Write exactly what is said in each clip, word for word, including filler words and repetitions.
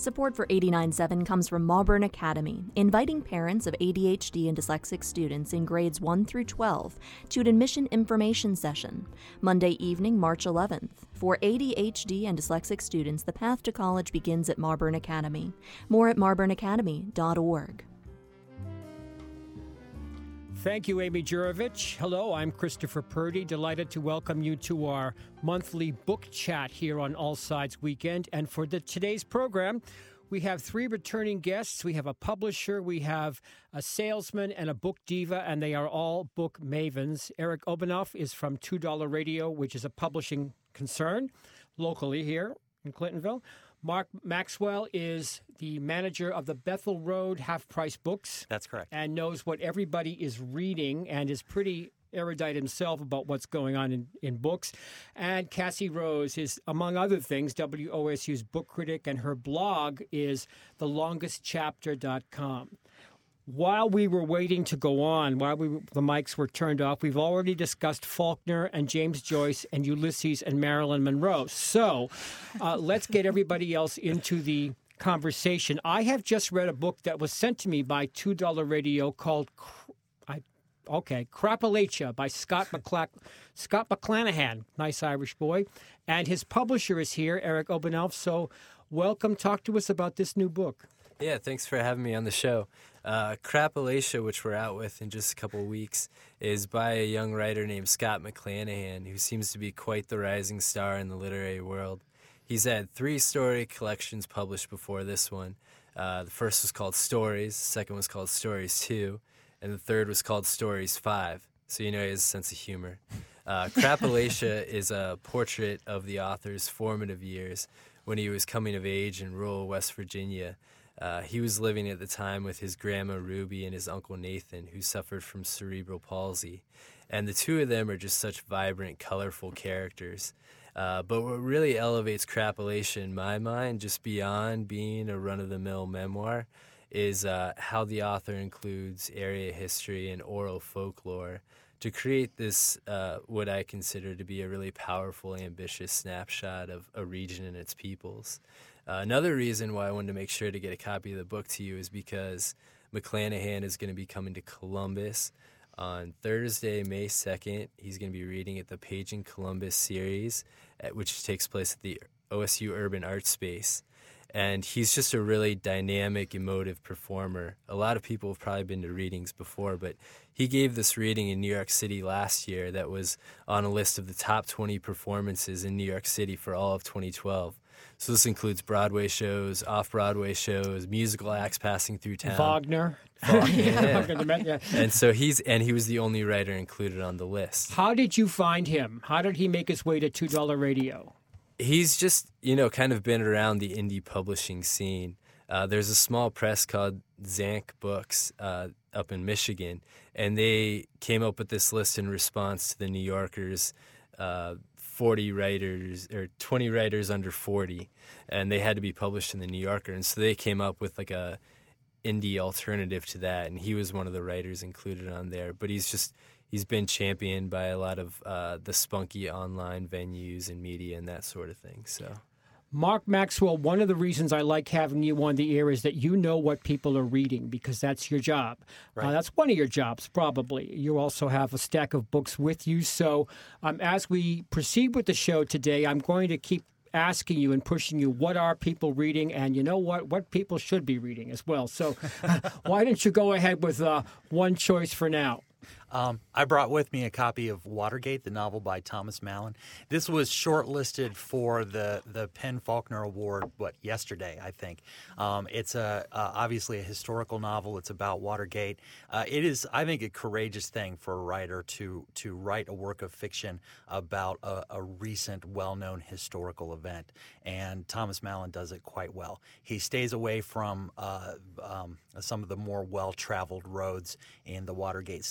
Support for eighty-nine point seven comes from Mauburn Academy, inviting parents of A D H D and dyslexic students in grades one through twelve to an admission information session, Monday evening, March eleventh. For A D H D and dyslexic students, the path to college begins at Mauburn Academy. More at marburn academy dot org. Thank you, Amy Jurovich. Hello, I'm Christopher Purdy. Delighted to welcome you to our monthly book chat here on All Sides Weekend. And for the, today's program, we have three returning guests. We have a publisher, we have a salesman, and a book diva, and they are all book mavens. Eric Obanoff is from two dollar Radio, which is a publishing concern locally here in Clintonville. Mark Maxwell is the manager of the Bethel Road Half-Price Books. That's correct. And knows what everybody is reading and is pretty erudite himself about what's going on in, in books. And Cassie Rose is, among other things, W O S U's book critic, and her blog is the longest chapter dot com. While we were waiting to go on, while we, the mics were turned off, we've already discussed Faulkner and James Joyce and Ulysses and Marilyn Monroe. So uh, let's get everybody else into the conversation. I have just read a book that was sent to me by two dollar Radio called, I, okay, Crapalatia by Scott McCla- Scott McClanahan, nice Irish boy. And his publisher is here, Eric Obanoff. So welcome. Talk to us about this new book. Yeah, thanks for having me on the show. Uh, Crapalatia, which we're out with in just a couple of weeks, is by a young writer named Scott McClanahan, who seems to be quite the rising star in the literary world. He's had three story collections published before this one. Uh, the first was called Stories, the second was called Stories two, and the third was called Stories five. So you know he has a sense of humor. Uh, Crapalatia is a portrait of the author's formative years when he was coming of age in rural West Virginia. Uh, he was living at the time with his grandma Ruby and his uncle Nathan, who suffered from cerebral palsy. And the two of them are just such vibrant, colorful characters. Uh, but what really elevates Crapalatia in my mind, just beyond being a run-of-the-mill memoir, is uh, how the author includes area history and oral folklore to create this, uh, what I consider to be a really powerful, ambitious snapshot of a region and its peoples. Uh, another reason why I wanted to make sure to get a copy of the book to you is because McClanahan is going to be coming to Columbus on Thursday, May second. He's going to be reading at the Paging Columbus series, at, which takes place at the O S U Urban Art Space. And he's just a really dynamic, emotive performer. A lot of people have probably been to readings before, but he gave this reading in New York City last year that was on a list of the top twenty performances in New York City for all of twenty twelve. So this includes Broadway shows, off-Broadway shows, musical acts passing through town. Wagner. Wagner, yeah. yeah. And so he's and he was the only writer included on the list. How did you find him? How did he make his way to two dollar Radio? He's just, you know, kind of been around the indie publishing scene. Uh, there's a small press called Zank Books uh, up in Michigan, and they came up with this list in response to the New Yorker's uh, forty writers or twenty writers under forty, and they had to be published in the New Yorker. And so they came up with like a indie alternative to that, and he was one of the writers included on there. But he's just he's been championed by a lot of uh, the spunky online venues and media and that sort of thing. So. Mark Maxwell, one of the reasons I like having you on the air is that you know what people are reading because that's your job. Right. Uh, that's one of your jobs, probably. You also have a stack of books with you. So um, as we proceed with the show today, I'm going to keep asking you and pushing you, what are people reading? And you know what? What people should be reading as well. So why don't you go ahead with uh, one choice for now? Um, I brought with me a copy of Watergate, the novel by Thomas Mallon. This was shortlisted for the, the Penn Faulkner Award, what, yesterday, I think. Um, it's a, uh, obviously a historical novel. It's about Watergate. Uh, it is, I think, a courageous thing for a writer to to write a work of fiction about a, a recent, well-known historical event. And Thomas Mallon does it quite well. He stays away from uh, um, some of the more well-traveled roads in the Watergate scandal.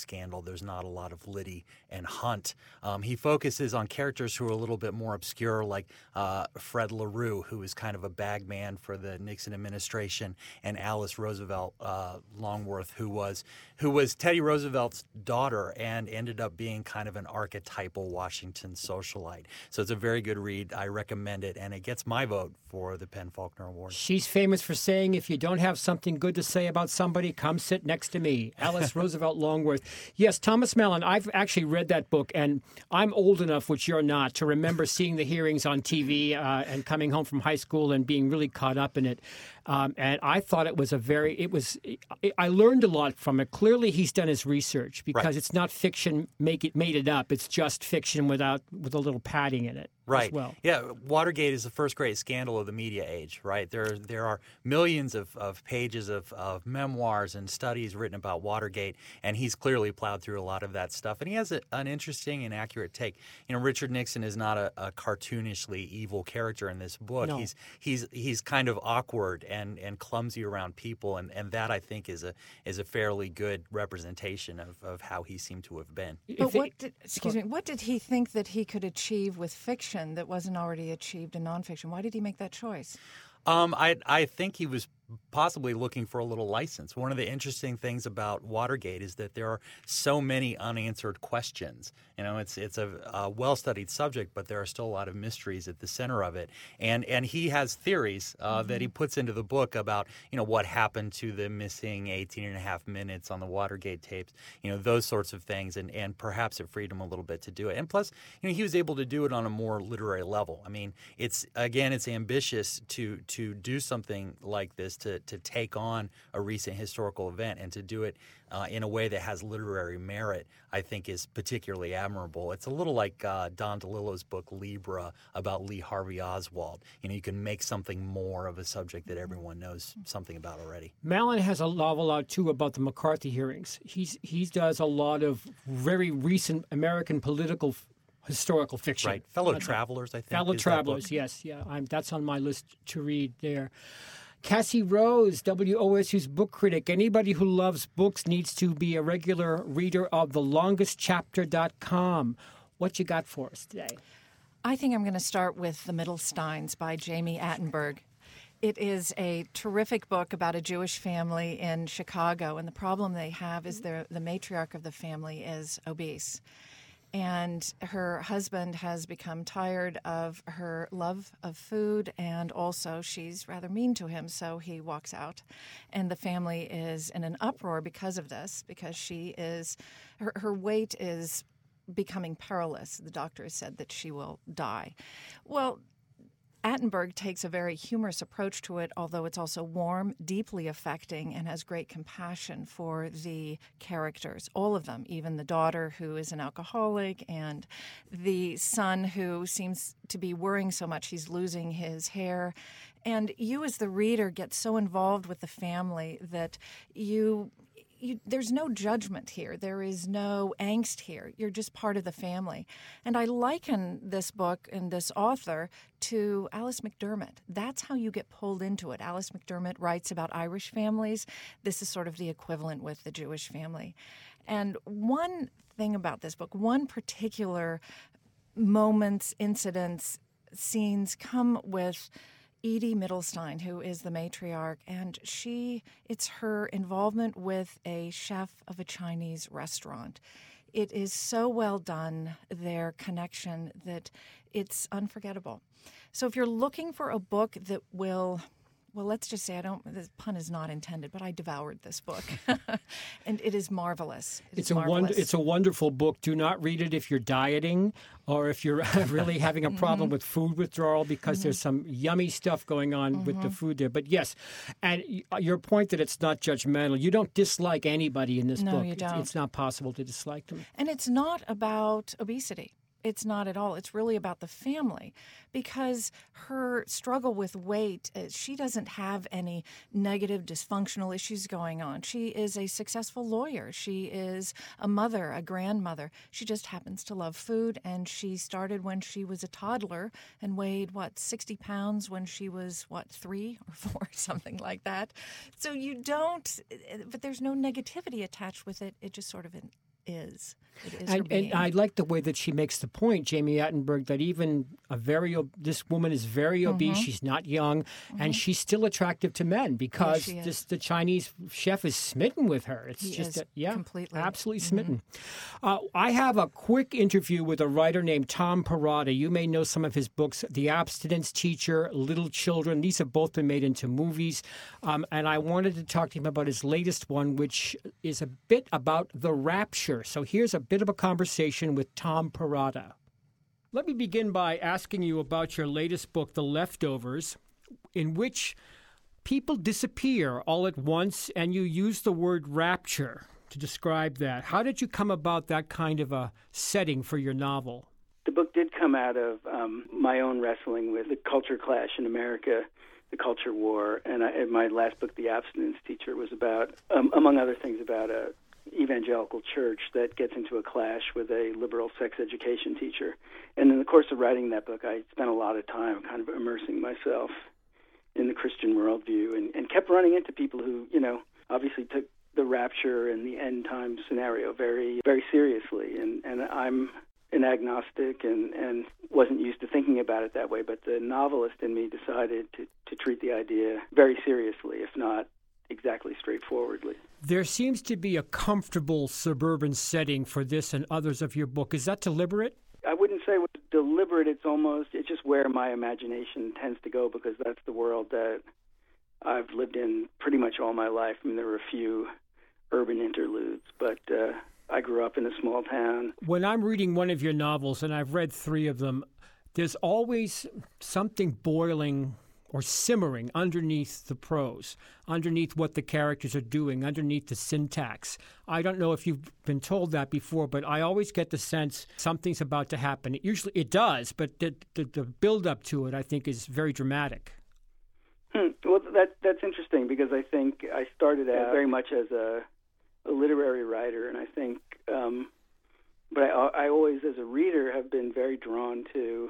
there's not a lot of Liddy and Hunt. Um, he focuses on characters who are a little bit more obscure, like uh, Fred LaRue, who is kind of a bag man for the Nixon administration, and Alice Roosevelt uh, Longworth, who was who was Teddy Roosevelt's daughter and ended up being kind of an archetypal Washington socialite. So it's a very good read. I recommend it, and it gets my vote for the PEN/Faulkner Award. She's famous for saying, if you don't have something good to say about somebody, come sit next to me. Alice Roosevelt Longworth. Yes, Thomas Mallon, I've actually read that book, and I'm old enough, which you're not, to remember seeing the hearings on T V uh, and coming home from high school and being really caught up in it. Um, and I thought it was a very, it was, it, I learned a lot from it. Clearly, he's done his research, because Right. it's not fiction, make it made it up. It's just fiction without, with a little padding in it. Right. As well. Yeah, Watergate is the first great scandal of the media age, right? There there are millions of, of pages of, of memoirs and studies written about Watergate, and he's clearly plowed through a lot of that stuff. And he has a, an interesting and accurate take. You know, Richard Nixon is not a, a cartoonishly evil character in this book. No. He's he's he's kind of awkward and, and clumsy around people, and, and that, I think, is a is a fairly good representation of, of how he seemed to have been. But If it- what did, excuse me, what did he think that he could achieve with fiction that wasn't already achieved in nonfiction? Why did he make that choice? Um, I I think he was possibly looking for a little license. One of the interesting things about Watergate is that there are so many unanswered questions. You know, it's it's a, a well-studied subject, but there are still a lot of mysteries at the center of it. And and he has theories uh, mm-hmm. that he puts into the book about, you know, what happened to the missing eighteen and a half minutes on the Watergate tapes, you know, those sorts of things. And, and perhaps it freed him a little bit to do it. And plus, you know, he was able to do it on a more literary level. I mean, it's, again, it's ambitious to to do something like this, to, to take on a recent historical event and to do it uh, in a way that has literary merit, I think is particularly admirable. It's a little like uh, Don DeLillo's book Libra about Lee Harvey Oswald. You know, you can make something more of a subject that everyone knows something about already. Mallon has a novel out, too, about the McCarthy hearings. He's He does a lot of very recent American political f- historical fiction. Right. Fellow That's Travelers, I think. Fellow is that Travelers, book. yes. yeah. I'm, that's on my list to read there. Cassie Rose, W O S U's book critic. Anybody who loves books needs to be a regular reader of the longest chapter dot com. What you got for us today? I think I'm going to start with The Middlesteins by Jamie Attenberg. It is a terrific book about a Jewish family in Chicago, and the problem they have is the matriarch of the family is obese. And her husband has become tired of her love of food, and also she's rather mean to him, so he walks out. And the family is in an uproar because of this, because she is, her, her weight is becoming perilous. The doctor has said that she will die. Well, Attenberg takes a very humorous approach to it, although it's also warm, deeply affecting, and has great compassion for the characters, all of them, even the daughter who is an alcoholic and the son who seems to be worrying so much he's losing his hair. And you as the reader get so involved with the family that you... You, there's no judgment here. There is no angst here. You're just part of the family. And I liken this book and this author to Alice McDermott. That's how you get pulled into it. Alice McDermott writes about Irish families. This is sort of the equivalent with the Jewish family. And one thing about this book, one particular moments, incidents, scenes come with Edie Middlestein, who is the matriarch, and she, it's her involvement with a chef of a Chinese restaurant. It is so well done, their connection, that it's unforgettable. So if you're looking for a book that will... Well, let's just say I don't. This pun is not intended, but I devoured this book, and it is marvelous. It it's is a marvelous. wonder, It's a wonderful book. Do not read it if you're dieting or if you're really having a problem mm-hmm. with food withdrawal, because mm-hmm. there's some yummy stuff going on mm-hmm. with the food there. But yes, and your point that it's not judgmental. You don't dislike anybody in this no, book. you don't. It's, it's not possible to dislike them. And it's not about obesity. It's not at all. It's really about the family, because her struggle with weight, she doesn't have any negative dysfunctional issues going on. She is a successful lawyer. She is a mother, a grandmother. She just happens to love food, and she started when she was a toddler and weighed, what, sixty pounds when she was, what, three or four, something like that. So you don't, but there's no negativity attached with it. It just sort of is. It is her And, being. and I like the way that she makes the point, Jamie Attenberg, that even a very ob- this woman is very obese. Mm-hmm. She's not young, mm-hmm. and she's still attractive to men because she is. this, the Chinese chef is smitten with her. It's He just is a, yeah, completely. absolutely Mm-hmm. smitten. Uh, I have a quick interview with a writer named Tom Perrotta. You may know some of his books, The Abstinence Teacher, Little Children. These have both been made into movies, um, and I wanted to talk to him about his latest one, which is a bit about the rapture. So here's a bit of a conversation with Tom Perrotta. Let me begin by asking you about your latest book, The Leftovers, in which people disappear all at once, and you use the word rapture to describe that. How did you come about that kind of a setting for your novel? The book did come out of um, my own wrestling with the culture clash in America, the culture war, and, I, and my last book, The Abstinence Teacher, was about, um, among other things, about a evangelical church that gets into a clash with a liberal sex education teacher. And in the course of writing that book, I spent a lot of time kind of immersing myself in the Christian worldview and, and kept running into people who, you know, obviously took the rapture and the end time scenario very, very seriously. And, and I'm an agnostic and, and wasn't used to thinking about it that way, but the novelist in me decided to, to treat the idea very seriously, if not exactly straightforwardly. There seems to be a comfortable suburban setting for this and others of your book. Is that deliberate? I wouldn't say it was deliberate. It's almost, it's just where my imagination tends to go because that's the world that I've lived in pretty much all my life. I mean, there were a few urban interludes, but uh, I grew up in a small town. When I'm reading one of your novels, and I've read three of them, there's always something boiling or simmering underneath the prose, underneath what the characters are doing, underneath the syntax. I don't know if you've been told that before, but I always get the sense something's about to happen. It usually it does, but the, the, the build-up to it, I think, is very dramatic. Hmm. Well, that that's interesting because I think I started out very much as a, a literary writer, and I think, um, but I, I always, as a reader, have been very drawn to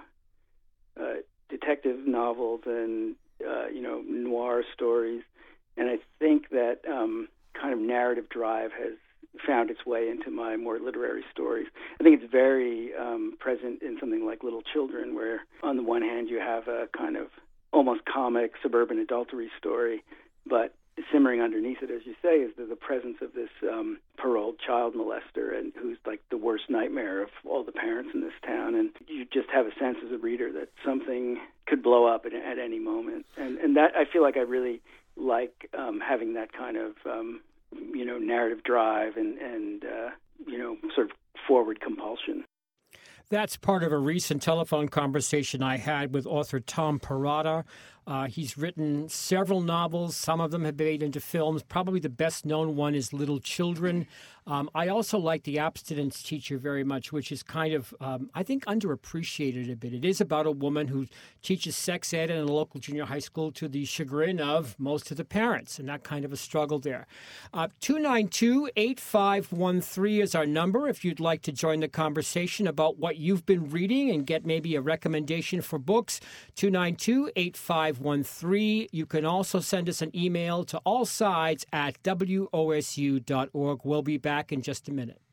uh, detective novels and uh, you know noir stories, and I think that um, kind of narrative drive has found its way into my more literary stories. I think it's very um, present in something like Little Children, where on the one hand you have a kind of almost comic suburban adultery story, but simmering underneath it, as you say, is the, the presence of this um, paroled child molester, and who's like the worst nightmare of all the parents in this town. And you just have a sense as a reader that something could blow up at, at any moment. And and that I feel like I really like um, having that kind of um, you know narrative drive and and uh, you know sort of forward compulsion. That's part of a recent telephone conversation I had with author Tom Perrotta. Uh, he's written several novels. Some of them have been made into films. Probably the best-known one is Little Children. Um, I also like The Abstinence Teacher very much, which is kind of, um, I think, underappreciated a bit. It is about a woman who teaches sex ed in a local junior high school to the chagrin of most of the parents, and that kind of a struggle there. Uh, two nine two, eight five one three is our number if you'd like to join the conversation about what you've been reading and get maybe a recommendation for books. two nine two, eight five one three. You can also send us an email to allsides at w o s u dot org. We'll be back in just a minute.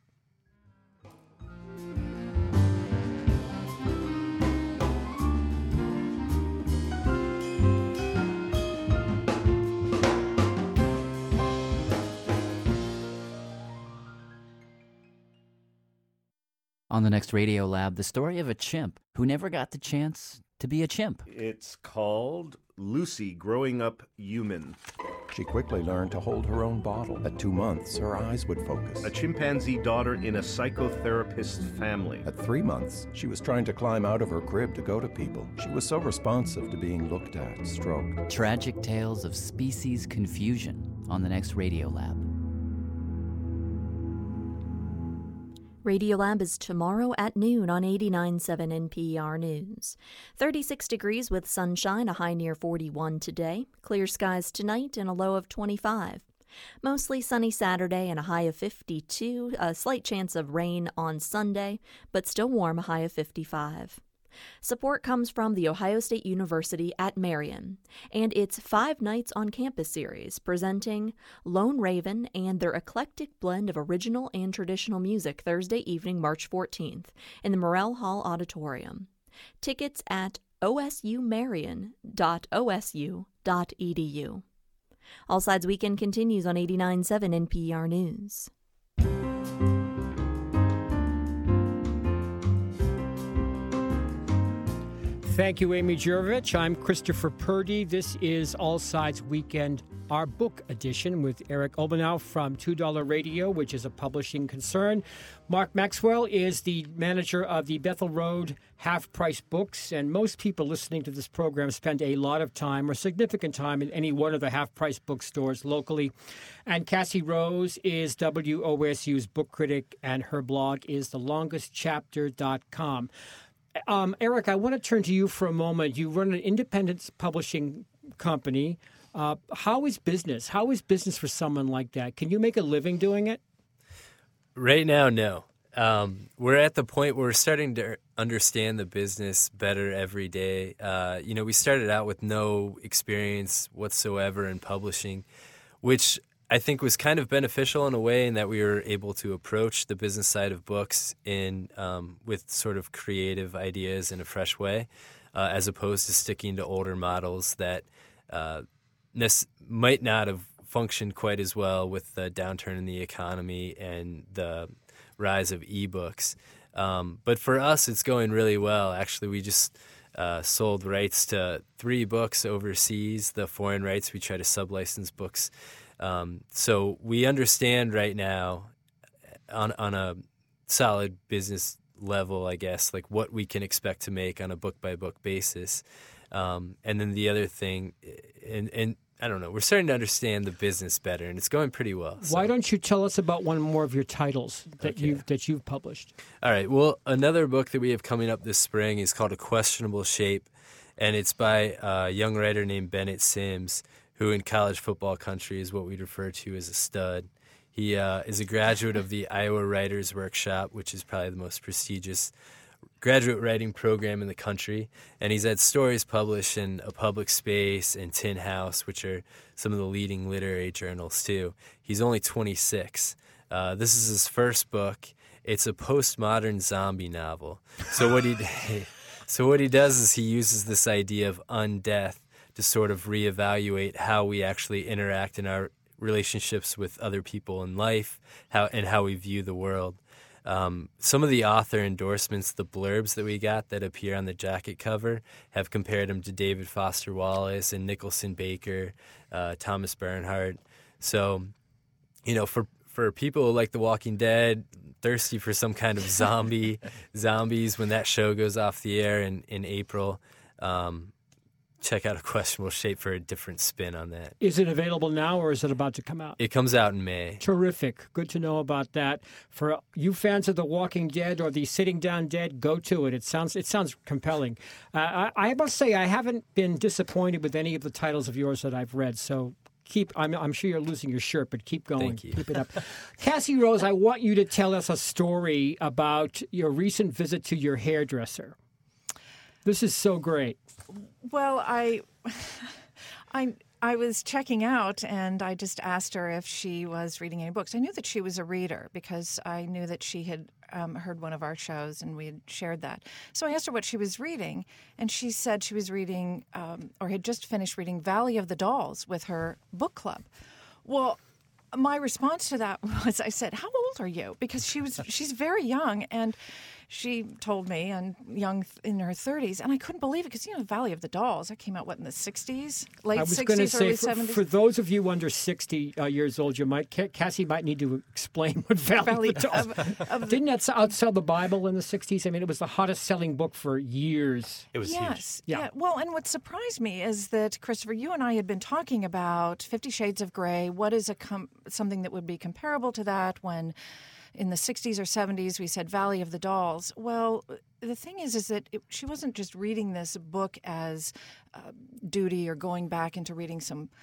On the next Radio Lab, the story of a chimp who never got the chance to be a chimp. It's called Lucy Growing Up Human. She quickly learned to hold her own bottle. At two months, her eyes would focus. A chimpanzee daughter in a psychotherapist family. At three months, she was trying to climb out of her crib to go to people. She was so responsive to being looked at, stroked. Tragic tales of species confusion on the next Radio Lab. Radiolab is tomorrow at noon on eighty-nine point seven N P R News. thirty-six degrees with sunshine, a high near forty-one today. Clear skies tonight and a low of twenty-five. Mostly sunny Saturday and a high of fifty-two. A slight chance of rain on Sunday, but still warm, a high of fifty-five. Support comes from The Ohio State University at Marion and its Five Nights on Campus series, presenting Lone Raven and their eclectic blend of original and traditional music Thursday evening, March fourteenth, in the Morrell Hall Auditorium. Tickets at o s u marion dot o s u dot e d u. All Sides Weekend continues on eighty-nine point seven N P R News. Thank you, Amy Jurovich. I'm Christopher Purdy. This is All Sides Weekend, our book edition, with Eric Obenow from two dollar Radio, which is a publishing concern. Mark Maxwell is the manager of the Bethel Road Half Price Books, and most people listening to this program spend a lot of time or significant time in any one of the Half Price bookstores locally. And Cassie Rose is W O S U's book critic, and her blog is the longest chapter dot com. Um, Eric, I want to turn to you for a moment. You run an independent publishing company. Uh, how is business? How is business for someone like that? Can you make a living doing it? Right now, no. Um, we're at the point where we're starting to understand the business better every day. Uh, you know, we started out with no experience whatsoever in publishing, which I think was kind of beneficial in a way in that we were able to approach the business side of books in um, with sort of creative ideas in a fresh way, uh, as opposed to sticking to older models that uh, nes- might not have functioned quite as well with the downturn in the economy and the rise of ebooks. Um, but for us, it's going really well. Actually, we just uh, sold rights to three books overseas. The foreign rights, we try to sublicense books. Um, so we understand right now on on a solid business level, I guess, like what we can expect to make on a book-by-book basis. Um, and then the other thing, and, and I don't know, we're starting to understand the business better, and it's going pretty well. So. Why don't you tell us about one more of your titles that, Okay. you've, that you've published? All right. Well, another book that we have coming up this spring is called A Questionable Shape, and it's by a young writer named Bennett Sims, who in college football country is what we'd refer to as a stud. He uh, is a graduate of the Iowa Writers Workshop, which is probably the most prestigious graduate writing program in the country. And he's had stories published in A Public Space and Tin House, which are some of the leading literary journals, too. He's only twenty-six. Uh, this is his first book. It's a postmodern zombie novel. So what he so what he does is he uses this idea of undeath to sort of reevaluate how we actually interact in our relationships with other people in life, how and how we view the world. Um, some of the author endorsements, the blurbs that we got that appear on the jacket cover, have compared him to David Foster Wallace and Nicholson Baker, uh, Thomas Bernhardt. So, you know, for for people like The Walking Dead, thirsty for some kind of zombie zombies when that show goes off the air in in April. Um, Check out A Questionable Shape for a different spin on that. Is it available now, or is it about to come out? It comes out in May. Terrific. Good to know about that. For you fans of The Walking Dead or the Sitting Down Dead, go to it. It sounds it sounds compelling. Uh, I, I must say I haven't been disappointed with any of the titles of yours that I've read. So keep. I'm, I'm sure you're losing your shirt, but keep going. Thank you. Keep it up. Cassie Rose, I want you to tell us a story about your recent visit to your hairdresser. This is so great. Well, I, I, I was checking out, and I just asked her if she was reading any books. I knew that she was a reader because I knew that she had um, heard one of our shows, and we had shared that. So I asked her what she was reading, and she said she was reading, um, or had just finished reading Valley of the Dolls with her book club. Well, my response to that was, I said, "How old are you?" Because she was, she's very young, and she told me, and young in her thirties, and I couldn't believe it because, you know, Valley of the Dolls, that came out, what, in the sixties? Late I was sixties, going to say, early for, seventies? for those of you under sixty uh, years old, you might Cassie might need to explain what Valley, Valley of the Dolls of- of- Didn't that outsell the Bible in the sixties? I mean, it was the hottest selling book for years. It was Yes. huge. Yeah. Yeah. Well, and what surprised me is that, Christopher, you and I had been talking about Fifty Shades of Grey. What is a com- something that would be comparable to that when in the sixties or seventies we said Valley of the Dolls? Well, the thing is, is that it, she wasn't just reading this book as uh, duty or going back into reading some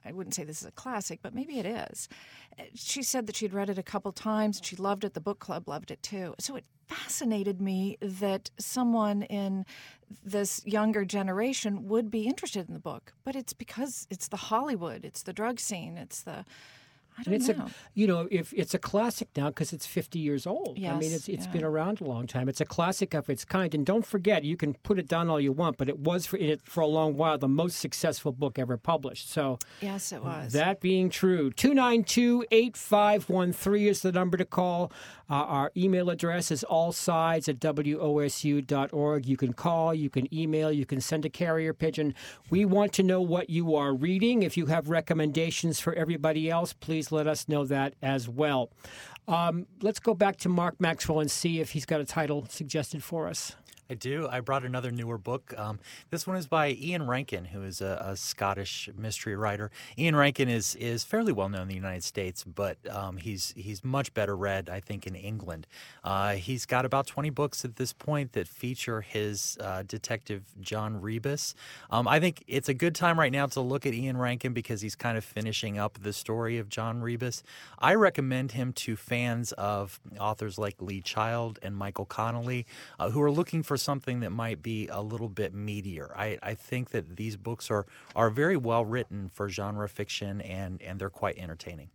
I wouldn't say this is a classic, but maybe it is. She said that she'd read it a couple times. She loved it. The book club loved it too. So it fascinated me that someone in this younger generation would be interested in the book. But it's because it's the Hollywood, it's the drug scene, it's the... I don't and it's know. A, you know, if it's a classic now because it's fifty years old. Yes, I mean, it's it's yeah. been around a long time. It's a classic of its kind. And don't forget, you can put it down all you want, but it was for it for a long while the most successful book ever published. So yes, it was. That being true, two nine two, eight five one three is the number to call. Uh, our email address is allsides at W O S U dot org. You can call, you can email, you can send a carrier pigeon. We want to know what you are reading. If you have recommendations for everybody else, please let us know that as well. Um, let's go back to Mark Maxwell and see if he's got a title suggested for us. I do. I brought another newer book. Um, this one is by Ian Rankin, who is a, a Scottish mystery writer. Ian Rankin is is fairly well known in the United States, but um, he's he's much better read, I think, in England. Uh, he's got about twenty books at this point that feature his uh, detective John Rebus. Um, I think it's a good time right now to look at Ian Rankin because he's kind of finishing up the story of John Rebus. I recommend him to fans of authors like Lee Child and Michael Connelly, uh, who are looking for something that might be a little bit meatier. I, I think that these books are are very well written for genre fiction, and, and they're quite entertaining.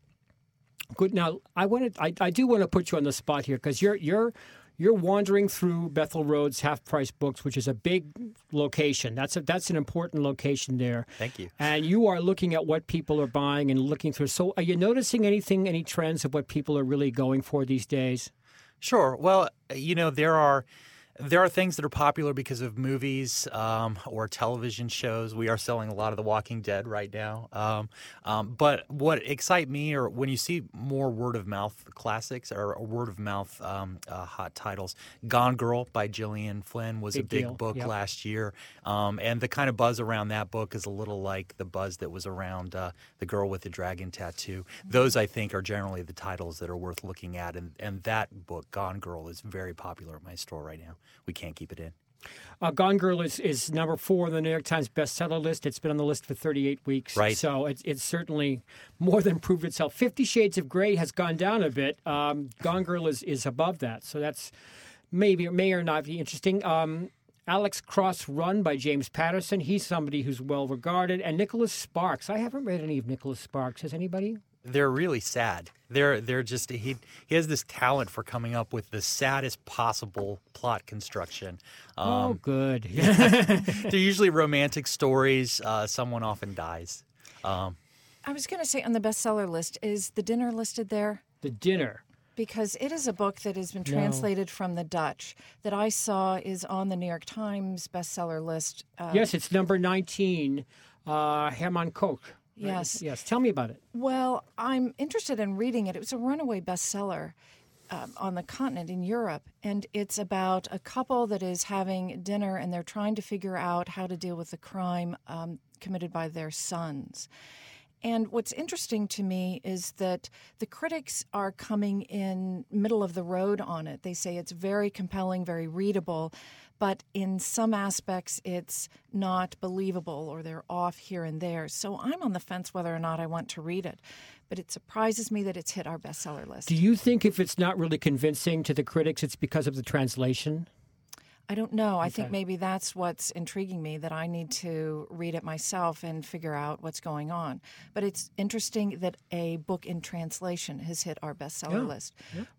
Good. Now, I wanted, I, I do want to put you on the spot here because you're you're you're wandering through Bethel Road's Half Price Books, which is a big location. That's a, that's an important location there. Thank you. And you are looking at what people are buying and looking through. So, are you noticing anything, any trends of what people are really going for these days? Sure. Well, you know, there are. There are things that are popular because of movies um, or television shows. We are selling a lot of The Walking Dead right now. Um, um, but what excites me, or when you see more word-of-mouth classics or word-of-mouth um, uh, hot titles, Gone Girl by Gillian Flynn was Big a big deal. book Yep. last year. Um, and the kind of buzz around that book is a little like the buzz that was around uh, The Girl with the Dragon Tattoo. Those, I think, are generally the titles that are worth looking at. And, and that book, Gone Girl, is very popular at my store right now. We can't keep it in. Uh, Gone Girl is, is number four on the New York Times bestseller list. It's been on the list for thirty-eight weeks. Right. So it's, it's certainly more than proved itself. Fifty Shades of Grey has gone down a bit. Um, Gone Girl is, is above that. So that's maybe may or not be interesting. Um, Alex Cross Run by James Patterson. He's somebody who's well regarded. And Nicholas Sparks. I haven't read any of Nicholas Sparks. Has anybody? They're really sad. They're they're just he he has this talent for coming up with the saddest possible plot construction. Um, oh, good. They're usually romantic stories. Uh, someone often dies. Um, I was going to say on the bestseller list, is The Dinner listed there? The Dinner. Because it is a book that has been No. translated from the Dutch that I saw is on the New York Times bestseller list. Uh, Yes, it's number nineteen. Uh, Herman Koch. Yes. Yes. Tell me about it. Well, I'm interested in reading it. It was a runaway bestseller um, on the continent in Europe, and it's about a couple that is having dinner, and they're trying to figure out how to deal with the crime um, committed by their sons. And what's interesting to me is that the critics are coming in middle of the road on it. They say it's very compelling, very readable, but in some aspects it's not believable or they're off here and there. So I'm on the fence whether or not I want to read it. But it surprises me that it's hit our bestseller list. Do you think if it's not really convincing to the critics, it's because of the translation? I don't know. I think Okay. maybe that's what's intriguing me, that I need to read it myself and figure out what's going on. But it's interesting that a book in translation has hit our bestseller Yeah. list.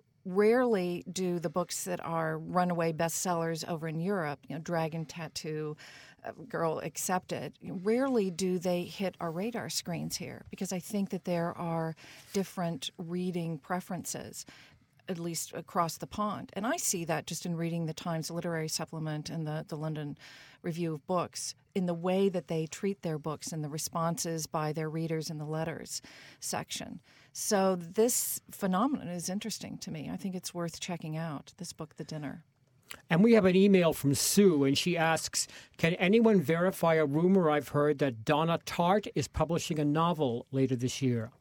Rarely do the books that are runaway bestsellers over in Europe, you know, Dragon Tattoo, uh, Girl Accepted, rarely do they hit our radar screens here, because I think that there are different reading preferences, at least across the pond. And I see that just in reading the Times Literary Supplement and the, the London Review of Books, in the way that they treat their books and the responses by their readers in the letters section. So this phenomenon is interesting to me. I think it's worth checking out, this book, The Dinner. And we have an email from Sue, and she asks, can anyone verify a rumor I've heard that Donna Tartt is publishing a novel later this year?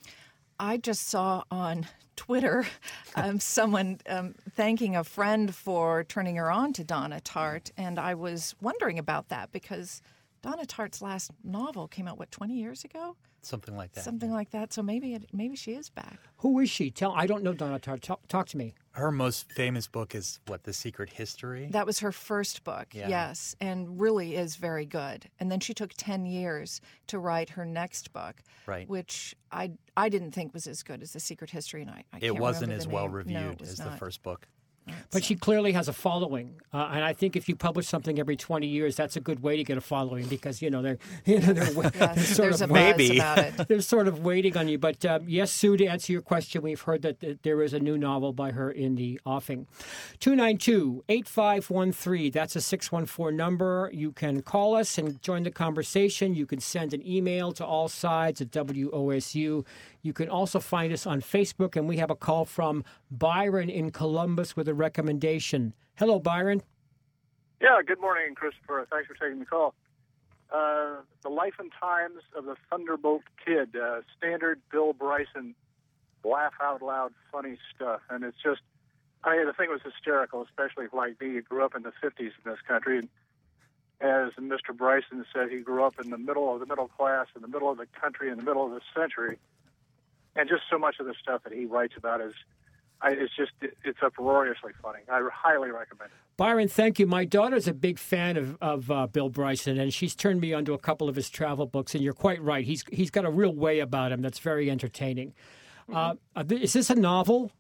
I just saw on Twitter um, someone um, thanking a friend for turning her on to Donna Tartt, and I was wondering about that because Donna Tartt's last novel came out, what, twenty years ago? Something like that. Something like that. So maybe it, maybe she is back. Who is she? Tell I don't know Donna Tartt. Talk, talk to me. Her most famous book is, what, The Secret History? That was her first book, Yeah. yes, and really is very good. And then she took ten years to write her next book, Right. which I, I didn't think was as good as The Secret History, and I, I It can't wasn't remember as the well name. reviewed No, it was as not. the first book. But she clearly has a following, uh, and I think if you publish something every twenty years, that's a good way to get a following because you know they're you know they're, Yes, they're sort there's of a buzz maybe. about it. they're sort of waiting on you. But um, yes, Sue, to answer your question, we've heard that, that there is a new novel by her in the offing. two nine two, eight five one three, that's a six one four number. You can call us and join the conversation. You can send an email to all sides at W O S U. You can also find us on Facebook, and we have a call from Byron in Columbus with a recommendation. Hello, Byron. Yeah, good morning, Christopher. Thanks for taking the call. Uh, the Life and Times of the Thunderbolt Kid, uh, standard Bill Bryson, laugh out loud, funny stuff. And it's just, I mean, the thing was hysterical, especially like me, who grew up in the fifties in this country. And as Mister Bryson said, he grew up in the middle of the middle class, in the middle of the country, in the middle of the century. And just so much of the stuff that he writes about is, I, it's just, it, it's uproariously funny. I highly recommend it. Byron, thank you. My daughter's a big fan of, of uh, Bill Bryson, and she's turned me onto a couple of his travel books, and you're quite right. He's He's got a real way about him that's very entertaining. Uh, is this a novel?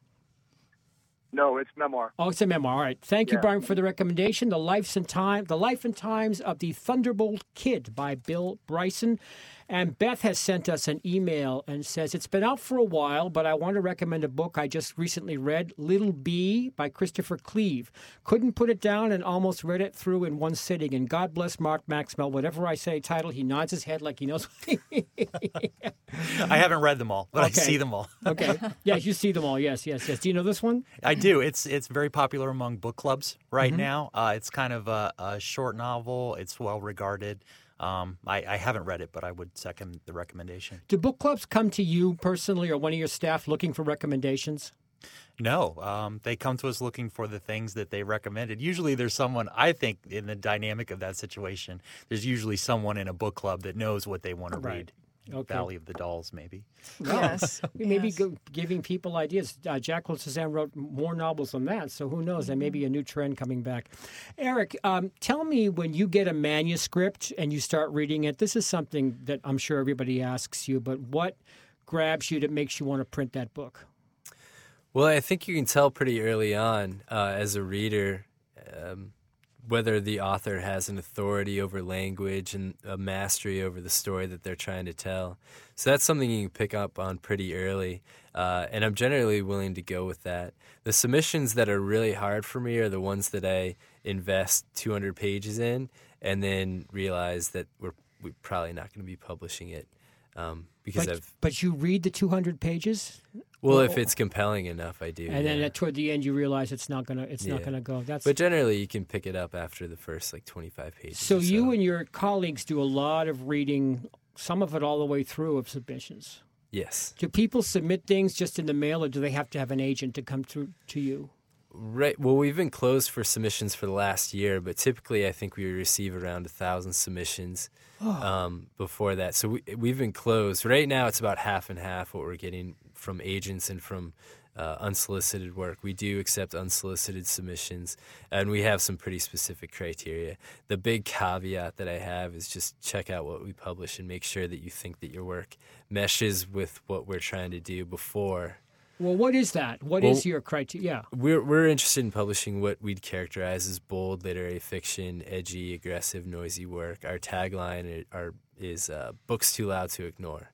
No, it's memoir. Oh, it's a memoir. All right. Thank you, Yeah. Byron, for the recommendation. The Life and Time, The Life and Times of the Thunderbolt Kid by Bill Bryson. And Beth has sent us an email and says, it's been out for a while, but I want to recommend a book I just recently read, Little Bee by Christopher Cleave. Couldn't put it down and almost read it through in one sitting. And God bless Mark Maxwell. Whatever I say title, he nods his head like he knows. I haven't read them all, but Okay. I see them all. Okay. Yes, you see them all. Yes, yes, yes. Do you know this one? I do. It's it's very popular among book clubs right Mhm. now. Uh, it's kind of a, a short novel. It's well regarded. Um, I, I haven't read it, but I would second the recommendation. Do book clubs come to you personally or one of your staff looking for recommendations? No, um, they come to us looking for the things that they recommended. Usually there's someone, I think, in the dynamic of that situation, there's usually someone in a book club that knows what they want to Right. read. Okay. Valley of the Dolls, maybe. Yes. We may be yes. go- giving people ideas. Uh, Jacqueline Suzanne wrote more novels than that, so who knows? There may be a new trend coming back. Eric, um, tell me when you get a manuscript and you start reading it, this is something that I'm sure everybody asks you, but what grabs you that makes you want to print that book? Well, I think you can tell pretty early on uh, as a reader um, whether the author has an authority over language and a mastery over the story that they're trying to tell. So that's something you can pick up on pretty early, uh, and I'm generally willing to go with that. The submissions that are really hard for me are the ones that I invest two hundred pages in and then realize that we're, we're probably not going to be publishing it um, because But, I've... but you read the two hundred pages? Well, if it's compelling enough, I do. And then yeah. at, toward the end, you realize it's not gonna it's not Yeah. gonna go. That's But generally, you can pick it up after the first like twenty-five pages. so. or You and your colleagues do a lot of reading, some of it all the way through of submissions. Yes. Do people submit things just in the mail, or do they have to have an agent to come through to you? Right. Well, we've been closed for submissions for the last year, but typically I think we receive around a thousand submissions um, before that. So we, we've been closed. Right now it's about half and half what we're getting from agents and from uh, unsolicited work. We do accept unsolicited submissions, and we have some pretty specific criteria. The big caveat that I have is just check out what we publish and make sure that you think that your work meshes with what we're trying to do before. Well, what is that? What is Well, your criteria? Yeah. We're we're interested in publishing what we'd characterize as bold literary fiction, edgy, aggressive, noisy work. Our tagline are, is uh, books too loud to ignore.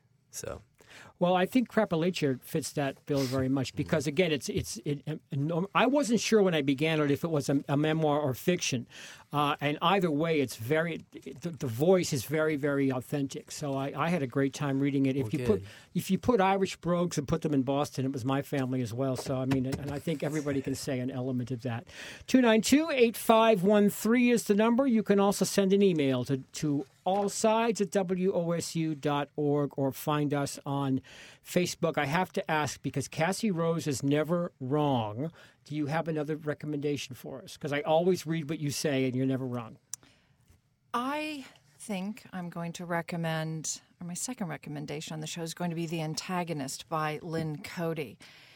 So, Well, I think Crapalacia fits that bill very much because, again, it's it's. It, it, I wasn't sure when I began it if it was a, a memoir or fiction, uh, and either way, it's very. The, the voice is very, very authentic. So I, I had a great time reading it. If Well, you good. put if you put Irish brogues and put them in Boston, it was my family as well. So I mean, and I think everybody can say an element of that. two nine two, eight five one three is the number. You can also send an email to to all sides at W O S U dot org or find us on Facebook. I have to ask, because Cassie Rose is never wrong, do you have another recommendation for us? Because I always read what you say and you're never wrong. I think I'm going to recommend, or my second recommendation on the show is going to be The Antagonist by Lynn Cody.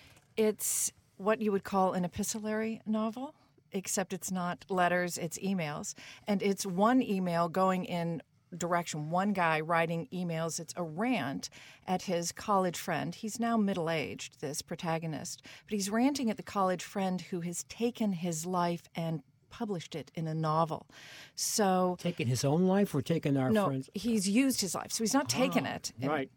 It's what you would call an epistolary novel, except it's not letters, it's emails. And it's one email going in direction, one guy writing emails. It's a rant at his college friend. He's now middle-aged, this protagonist, but he's ranting at the college friend who has taken his life and published it in a novel. So taken his own life or taken our no, friends? He's used his life, so he's not ah, taken it. Right.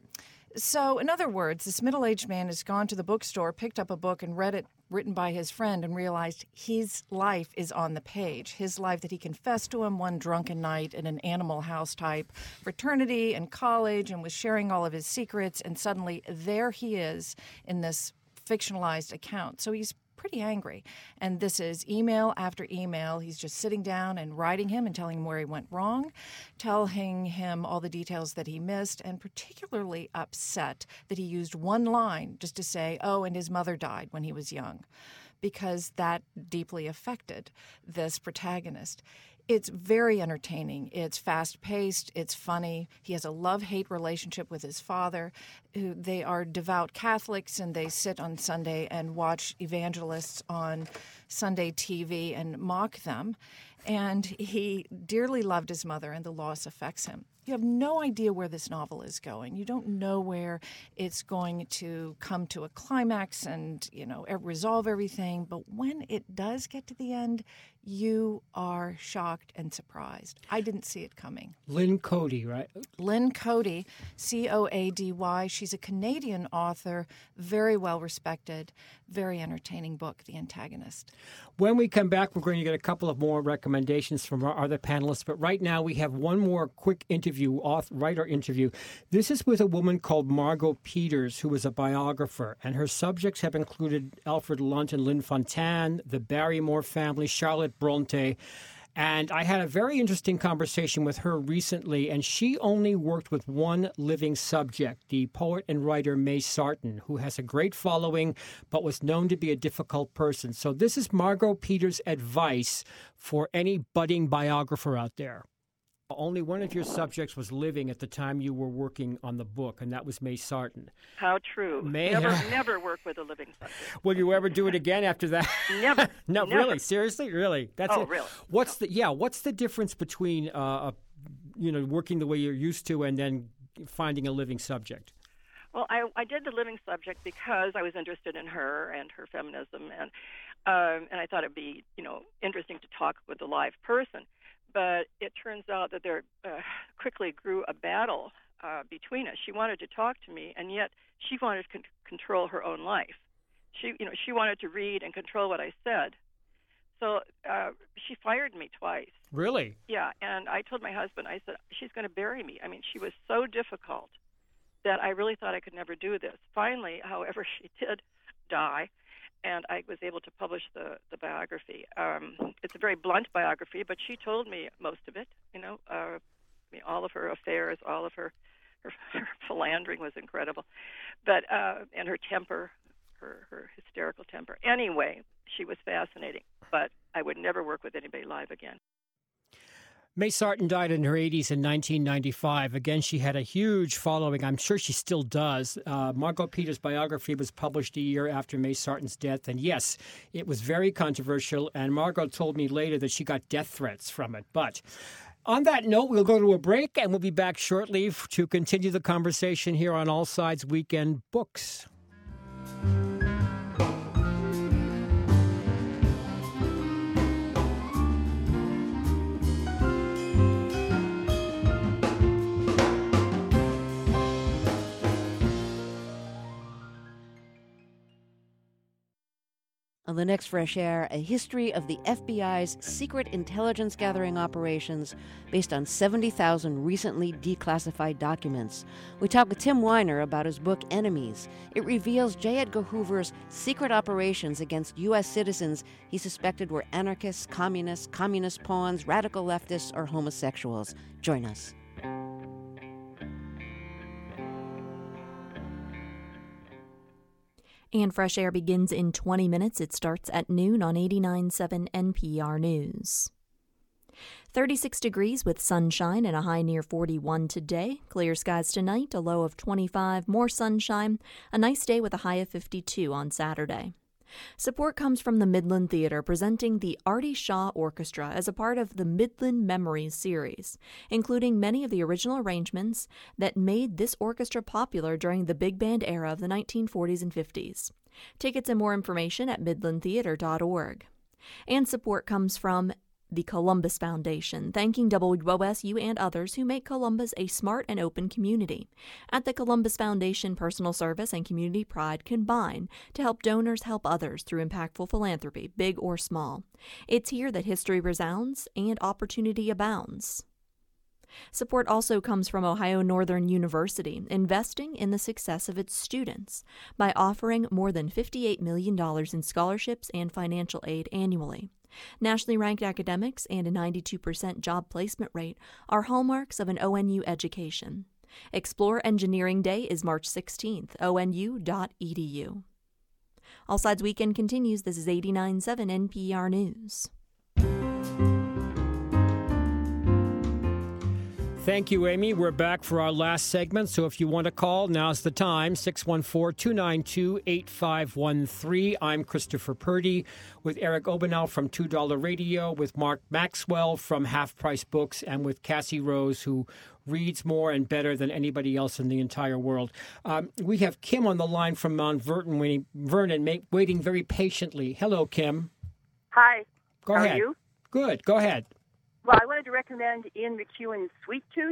So, in other words, this middle-aged man has gone to the bookstore, picked up a book, and read it written by his friend and realized his life is on the page. His life that he confessed to him one drunken night in an Animal House type fraternity and college and was sharing all of his secrets, and suddenly there he is in this fictionalized account. So he's pretty angry. And this is email after email. He's just sitting down and writing him and telling him where he went wrong, telling him all the details that he missed, and particularly upset that he used one line just to say, oh, and his mother died when he was young, because that deeply affected this protagonist. It's very entertaining. It's fast-paced. It's funny. He has a love-hate relationship with his father. Who they are devout Catholics, and they sit on Sunday and watch evangelists on Sunday T V and mock them. And he dearly loved his mother, and the loss affects him. You have no idea where this novel is going. You don't know where it's going to come to a climax and, you know, resolve everything. But when it does get to the end, you are shocked and surprised. I didn't see it coming. Lynn Cody, right? Lynn Cody, C O A D Y. She's a Canadian author, very well respected, very entertaining book, The Antagonist. When we come back, we're going to get a couple of more recommendations from our other panelists. But right now, we have one more quick interview, author, writer interview. This is with a woman called Margot Peters, who is a biographer. And her subjects have included Alfred Lunt and Lynn Fontanne, the Barrymore family, Charlotte Bronte. And I had a very interesting conversation with her recently, and she only worked with one living subject, the poet and writer May Sarton, who has a great following but was known to be a difficult person. So this is Margot Peters' advice for any budding biographer out there. Only one of your subjects was living at the time you were working on the book, and that was May Sarton. How true. May never, never work with a living subject. Will you ever do it again after that? Never. no, never. Really? Seriously? Really? That's oh, it. really? What's no. the yeah? What's the difference between uh, a, you know, working the way you're used to and then finding a living subject? Well, I, I did the living subject because I was interested in her and her feminism, and um, and I thought it'd be, you know, interesting to talk with a live person. But it turns out that there uh, quickly grew a battle uh, between us. She wanted to talk to me, and yet she wanted to con- control her own life. She, you know, she wanted to read and control what I said. So uh, she fired me twice. Really? Yeah, and I told my husband, I said, she's going to bury me. I mean, she was so difficult that I really thought I could never do this. Finally, however, she did die, and I was able to publish the, the biography. Um, it's a very blunt biography, but she told me most of it, you know, uh, I mean, all of her affairs, all of her, her, her philandering was incredible, but uh, and her temper, her, her hysterical temper. Anyway, she was fascinating, but I would never work with anybody live again. May Sarton died in her eighties in nineteen ninety-five. Again, she had a huge following. I'm sure she still does. Uh, Margot Peters' biography was published a year after May Sarton's death. And yes, it was very controversial. And Margot told me later that she got death threats from it. But on that note, we'll go to a break, and we'll be back shortly to continue the conversation here on All Sides Weekend Books. On the next Fresh Air, a history of the F B I's secret intelligence gathering operations based on seventy thousand recently declassified documents. We talk with Tim Weiner about his book Enemies. It reveals J. Edgar Hoover's secret operations against U S citizens he suspected were anarchists, communists, communist pawns, radical leftists, or homosexuals. Join us. And Fresh Air begins in twenty minutes. It starts at noon on eighty-nine point seven N P R News. thirty-six degrees with sunshine and a high near forty-one today. Clear skies tonight, a low of twenty-five, more sunshine. A nice day with a high of fifty-two on Saturday. Support comes from the Midland Theater, presenting the Artie Shaw Orchestra as a part of the Midland Memories series, including many of the original arrangements that made this orchestra popular during the big band era of the nineteen forties and fifties. Tickets and more information at midland theater dot org. And support comes from the Columbus Foundation, thanking W O S U and others who make Columbus a smart and open community. At the Columbus Foundation, personal service and community pride combine to help donors help others through impactful philanthropy, big or small. It's here that history resounds and opportunity abounds. Support also comes from Ohio Northern University, investing in the success of its students by offering more than fifty-eight million dollars in scholarships and financial aid annually. Nationally ranked academics and a ninety-two percent job placement rate are hallmarks of an O N U education. Explore Engineering Day is March sixteenth, O N U dot E D U. All Sides Weekend continues. This is eighty-nine point seven N P R News. Thank you, Amy. We're back for our last segment, so if you want to call, now's the time, six one four, two nine two, eight five one three. I'm Christopher Purdy with Eric Obenau from two dollar Radio, with Mark Maxwell from Half Price Books, and with Cassie Rose, who reads more and better than anybody else in the entire world. Um, we have Kim on the line from Mount Vernon, waiting, Vernon, waiting very patiently. Hello, Kim. Hi. Go How ahead. are you? Good. Go ahead. Well, I wanted to recommend Ian McEwan's Sweet Tooth.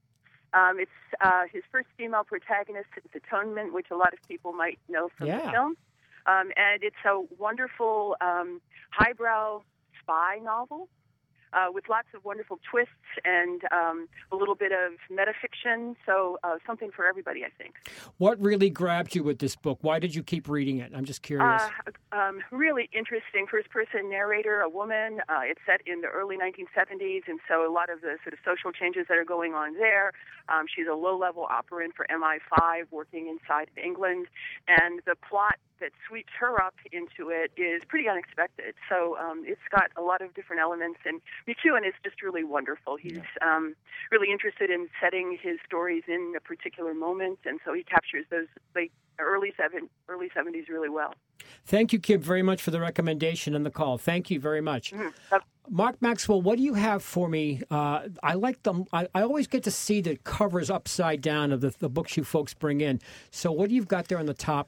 Um, it's uh, his first female protagonist since Atonement, which a lot of people might know from Yeah. the film. Um, and it's a wonderful um, highbrow spy novel uh, with lots of wonderful twists and um, a little bit of metafiction. So uh, something for everybody, I think. What really grabbed you with this book? Why did you keep reading it? I'm just curious. Uh, um, really interesting first-person narrator, a woman. Uh, it's set in the early nineteen seventies, and so a lot of the sort of social changes that are going on there. Um, she's a low-level operand for M I five working inside of England, and the plot that sweeps her up into it is pretty unexpected. So um, it's got a lot of different elements, and McEwan is just really wonderful. He's Yeah. um, really interested in setting his stories in a particular moment, and so he captures those late, early seven, early seventies really well. Thank you, Kim, very much for the recommendation and the call. Thank you very much. Mm-hmm. Mark Maxwell, what do you have for me? Uh, I like them. I, I always get to see the covers upside down of the, the books you folks bring in. So what do you got there on the top?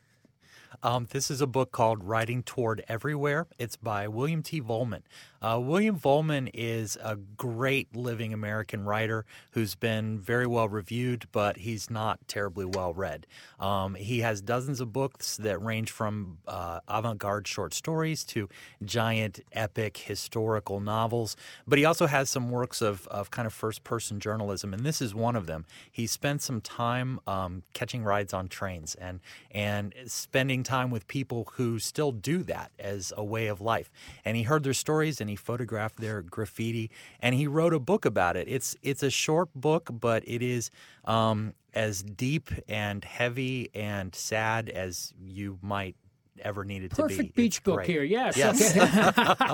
Um, this is a book called Writing Toward Everywhere. It's by William T. Vollmann. Uh, William Vollmann is a great living American writer who's been very well reviewed, but he's not terribly well read. Um, he has dozens of books that range from uh, avant-garde short stories to giant epic historical novels, but he also has some works of, of kind of first-person journalism, and this is one of them. He spent some time um, catching rides on trains and, and spending time with people who still do that as a way of life. And he heard their stories and he photographed their graffiti, and he wrote a book about it. It's it's a short book, but it is um, as deep and heavy and sad as you might ever need it to be. Perfect beach It's book great. here. Yes. Yes. Okay.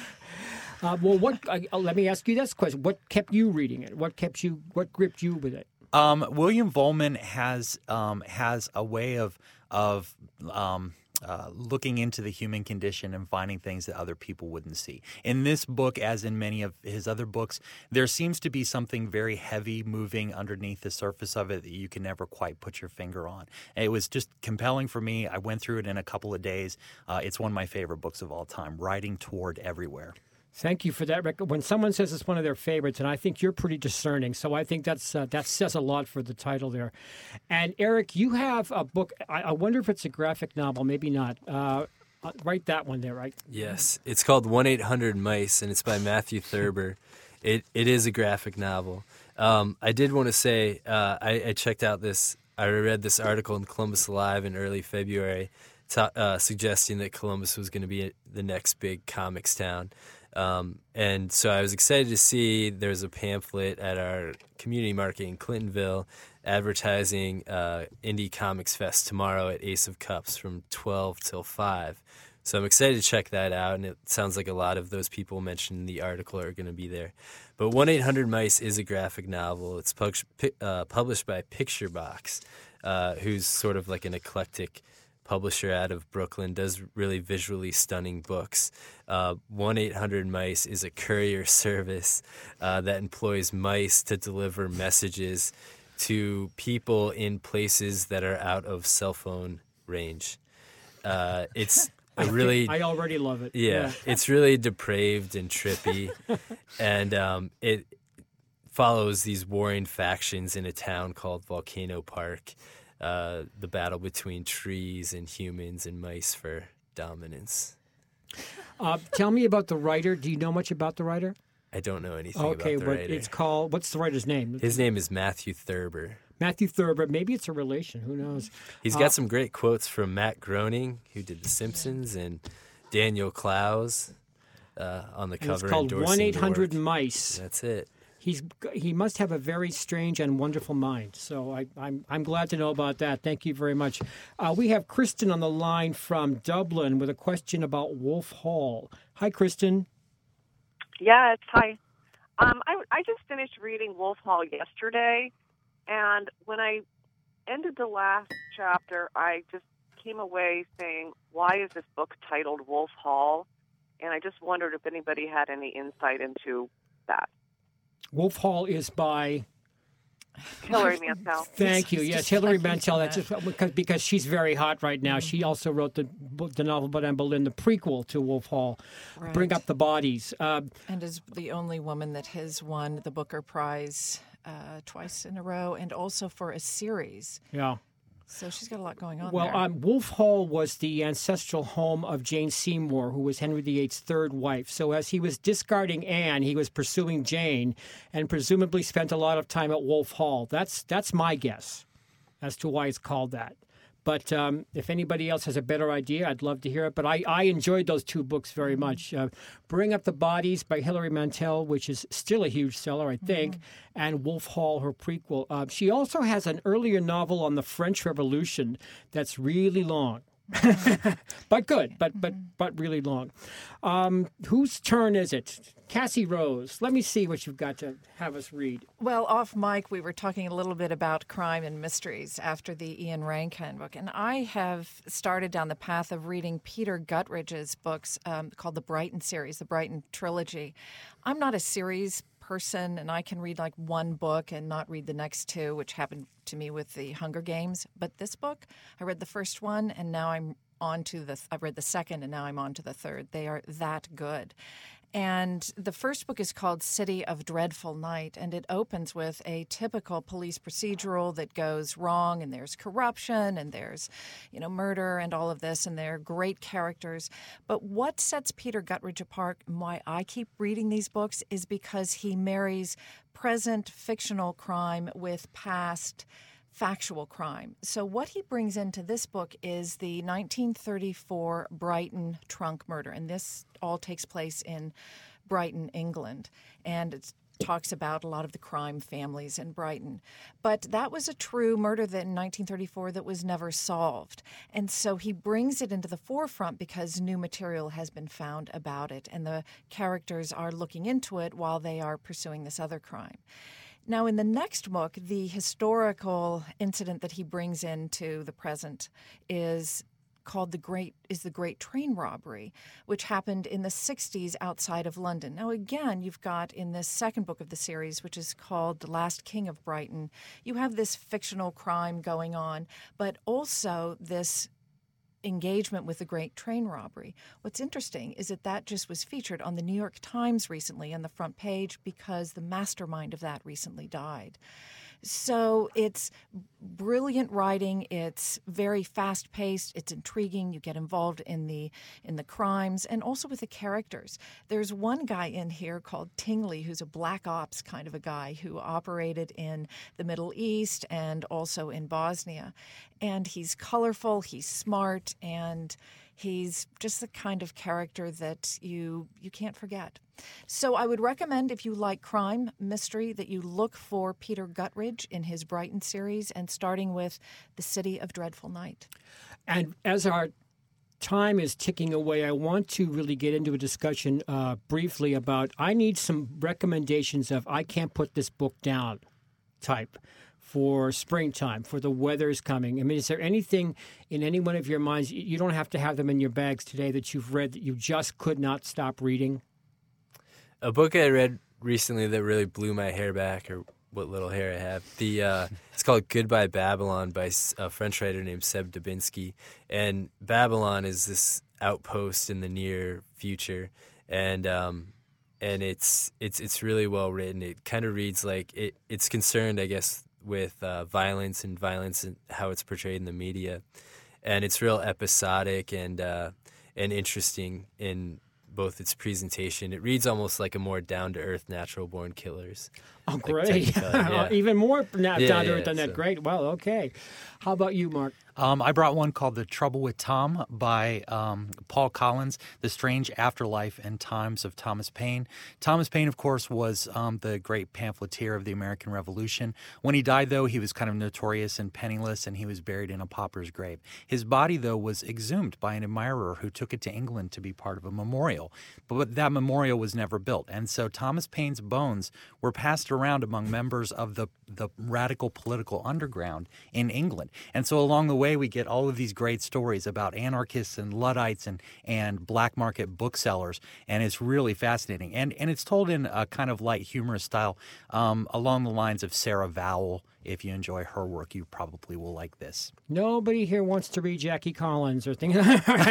uh, well, what? Uh, let me ask you this question: what kept you reading it? What kept you? What gripped you with it? Um, William Vollmann has um, has a way of of um, uh, looking into the human condition and finding things that other people wouldn't see. In this book, as in many of his other books, there seems to be something very heavy moving underneath the surface of it that you can never quite put your finger on. And it was just compelling for me. I went through it in a couple of days. Uh, it's one of my favorite books of all time, Writing Toward Everywhere. Thank you for that. Rec- When someone says it's one of their favorites, and I think you're pretty discerning, so I think that's uh, that says a lot for the title there. And Eric, you have a book. I, I wonder if it's a graphic novel, maybe not. Uh, uh, write that one there, right? Yes, it's called one eight hundred mice, and it's by Matthew Thurber. It it is a graphic novel. Um, I did want to say uh, I, I checked out this. I read this article in Columbus Live in early February, ta- uh, suggesting that Columbus was going to be the next big comics town. Um, and so I was excited to see there's a pamphlet at our community market in Clintonville advertising uh, Indie Comics Fest tomorrow at Ace of Cups from twelve till five, So I'm excited to check that out, and it sounds like a lot of those people mentioned in the article are going to be there. But one eight hundred mice is a graphic novel. It's pu- uh, published by Picture Box, uh, who's sort of like an eclectic publisher out of Brooklyn, does really visually stunning books. Uh, one eight hundred mice is a courier service uh, that employs mice to deliver messages to people in places that are out of cell phone range. Uh, it's a really... I already love it. Yeah, yeah. It's really depraved and trippy, and um, it follows these warring factions in a town called Volcano Park, uh, the battle between trees and humans and mice for dominance. Uh, tell me about the writer. Do you know much about the writer? I don't know anything okay, about the but writer. it's called, what's the writer's name? His name is Matthew Thurber. Matthew Thurber. Maybe it's a relation. Who knows? He's got uh, some great quotes from Matt Groening, who did The Simpsons, and Daniel Clowes uh, on the cover. It's called one eight hundred mice. That's it. He's he must have a very strange and wonderful mind. So I, I'm I'm glad to know about that. Thank you very much. Uh, we have Kristen on the line from Dublin with a question about Wolf Hall. Hi, Kristen. Yes, hi. Um, I, I just finished reading Wolf Hall yesterday, and when I ended the last chapter, I just came away saying, why is this book titled Wolf Hall? And I just wondered if anybody had any insight into that. Wolf Hall is by... Hilary Mantel. Thank you. Yes, Hilary Mantel. That's just because, because she's very hot right now. Mm-hmm. She also wrote the the novel about Anne Boleyn, the prequel to Wolf Hall, right. Bring Up the Bodies. Uh, and is the only woman that has won the Booker Prize uh, twice in a row, and also for a series. Yeah. So she's got a lot going on well, there. Um, Wolf Hall was the ancestral home of Jane Seymour, who was Henry the Eighth's third wife. So as he was discarding Anne, he was pursuing Jane and presumably spent a lot of time at Wolf Hall. That's that's my guess as to why it's called that. But um, if anybody else has a better idea, I'd love to hear it. But I, I enjoyed those two books very much. Uh, Bring Up the Bodies by Hilary Mantel, which is still a huge seller, I think, mm-hmm. and Wolf Hall, her prequel. Uh, she also has an earlier novel on the French Revolution that's really long. but good, but but but really long. Um, whose turn is it? Cassie Rose. Let me see what you've got to have us read. Well, off mic, we were talking a little bit about crime and mysteries after the Ian Rankin book, and I have started down the path of reading Peter Guttridge's books um, called the Brighton series, the Brighton trilogy. I'm not a series person, and I can read like one book and not read the next two, which happened to me with the Hunger Games. But this book, I read the first one, and now I'm on to the, I've read the second, and now I'm on to the third. They are that good. And the first book is called City of Dreadful Night, and it opens with a typical police procedural that goes wrong, and there's corruption, and there's, you know, murder and all of this, and they're great characters. But what sets Peter Guttridge apart and why I keep reading these books is because he marries present fictional crime with past factual crime. So what he brings into this book is the nineteen thirty-four Brighton trunk murder, and this all takes place in Brighton, England, and it talks about a lot of the crime families in Brighton. But that was a true murder that in nineteen thirty-four that was never solved, and so he brings it into the forefront because new material has been found about it, and the characters are looking into it while they are pursuing this other crime. Now, in the next book, the historical incident that he brings into the present is called the Great is the Great Train Robbery, which happened in the sixties outside of London. Now, again, you've got in this second book of the series, which is called The Last King of Brighton, you have this fictional crime going on, but also this engagement with the Great Train Robbery. What's interesting is that that just was featured on the New York Times recently on the front page because the mastermind of that recently died. So it's brilliant writing. It's very fast-paced. It's intriguing. You get involved in the in the crimes and also with the characters. There's one guy in here called Tingley, who's a black ops kind of a guy who operated in the Middle East and also in Bosnia. And he's colorful, he's smart, and he's just the kind of character that you you can't forget. So I would recommend, if you like crime, mystery, that you look for Peter Guttridge in his Brighton series, and starting with The City of Dreadful Night. And as our time is ticking away, I want to really get into a discussion uh, briefly about, I need some recommendations of I can't put this book down type for springtime, for the weather's coming. I mean, is there anything in any one of your minds, you don't have to have them in your bags today, that you've read that you just could not stop reading? A book I read recently that really blew my hair back, or what little hair I have. The uh, it's called Goodbye Babylon by a French writer named Seb Dubinsky. And Babylon is this outpost in the near future, and um, and it's it's it's really well written. It kind of reads like it. It's concerned, I guess, with uh, violence and violence and how it's portrayed in the media, and it's real episodic and uh, and interesting in both its presentation. It reads almost like a more down-to-earth Natural-Born Killers. Oh, like great. yeah. Even more na- Yeah, down to earth yeah, than that. so- Great. Well, okay. How about you, Mark? Um, I brought one called The Trouble with Tom by um, Paul Collins, The Strange Afterlife and Times of Thomas Paine. Thomas Paine, of course, was um, the great pamphleteer of the American Revolution. When he died, though, he was kind of notorious and penniless, and he was buried in a pauper's grave. His body, though, was exhumed by an admirer who took it to England to be part of a memorial. But that memorial was never built. And so Thomas Paine's bones were passed around among members of the, the radical political underground in England. And so along the way, we get all of these great stories about anarchists and Luddites and, and black market booksellers, and it's really fascinating. And and it's told in a kind of light, humorous style, um, along the lines of Sarah Vowell. If you enjoy her work, you probably will like this. Nobody here wants to read Jackie Collins or things.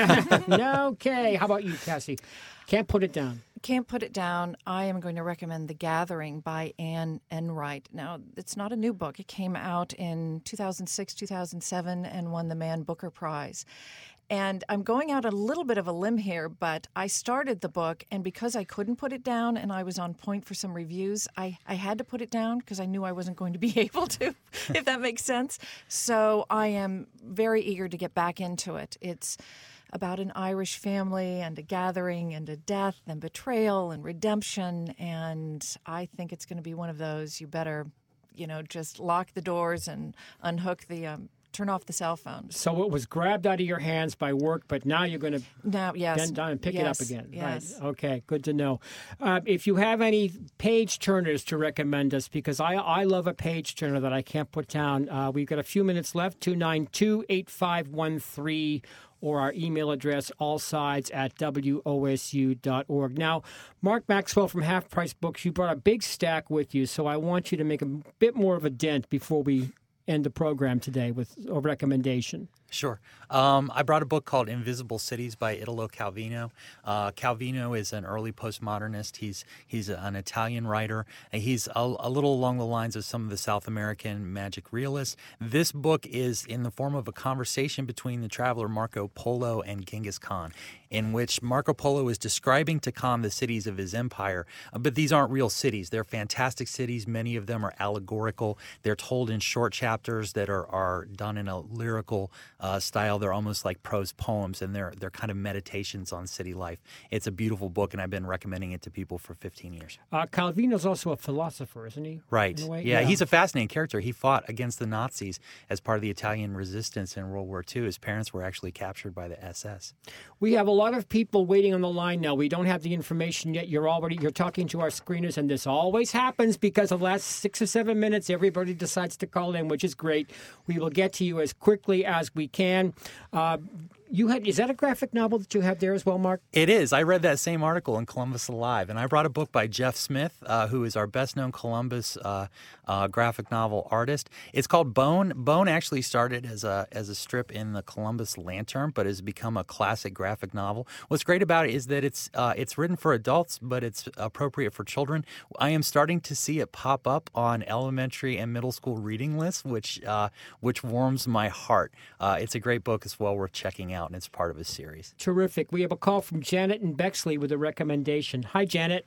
No, okay. How about you, Cassie? Can't put it down. Can't put it down. I am going to recommend The Gathering by Anne Enright. Now, it's not a new book. It came out in two thousand six, two thousand seven, and won the Man Booker Prize. And I'm going out a little bit of a limb here, but I started the book, and because I couldn't put it down and I was on point for some reviews, I, I had to put it down because I knew I wasn't going to be able to, if that makes sense. So I am very eager to get back into it. It's about an Irish family and a gathering and a death and betrayal and redemption, and I think it's going to be one of those. You better, you know, just lock the doors and unhook the um, turn off the cell phone. So it was grabbed out of your hands by work, but now you're going to now, yes. bend down and pick yes. it up again. Yes. Right. Okay, good to know. Uh, if you have any page turners to recommend us, because I I love a page turner that I can't put down. Uh, we've got a few minutes left, two nine two, eight five one three, or our email address, allsides at W O S U dot org. Now, Mark Maxwell from Half Price Books, you brought a big stack with you, so I want you to make a bit more of a dent before we end the program today with a recommendation. Sure. Um, I brought a book called Invisible Cities by Italo Calvino. Uh, Calvino is an early postmodernist. He's he's an Italian writer. He's a, a little along the lines of some of the South American magic realists. This book is in the form of a conversation between the traveler Marco Polo and Genghis Khan, in which Marco Polo is describing to Khan the cities of his empire. Uh, but these aren't real cities. They're fantastic cities. Many of them are allegorical. They're told in short chapters that are, are done in a lyrical Uh, style. They're almost like prose poems, and they're they're kind of meditations on city life. It's a beautiful book, and I've been recommending it to people for fifteen years. Uh, Calvino's also a philosopher, isn't he? Right. In a way? Yeah, he's a fascinating character. He fought against the Nazis as part of the Italian resistance in World War Two. His parents were actually captured by the S S. We have a lot of people waiting on the line now. We don't have the information yet. You're already you're talking to our screeners, and this always happens because of the last six or seven minutes, everybody decides to call in, which is great. We will get to you as quickly as we can. Uh, you had is that a graphic novel that you have there as well, Mark? It is. I read that same article in Columbus Alive, and I brought a book by Jeff Smith, uh, who is our best-known Columbus uh, uh, graphic novel artist. It's called Bone. Bone actually started as a as a strip in the Columbus Lantern, but has become a classic graphic novel. What's great about it is that it's uh, it's written for adults, but it's appropriate for children. I am starting to see it pop up on elementary and middle school reading lists, which uh, which warms my heart. Uh, it's a great book. It's well worth checking out, and it's part of a series. Terrific. We have a call from Janet in Bexley with a recommendation. Hi, Janet.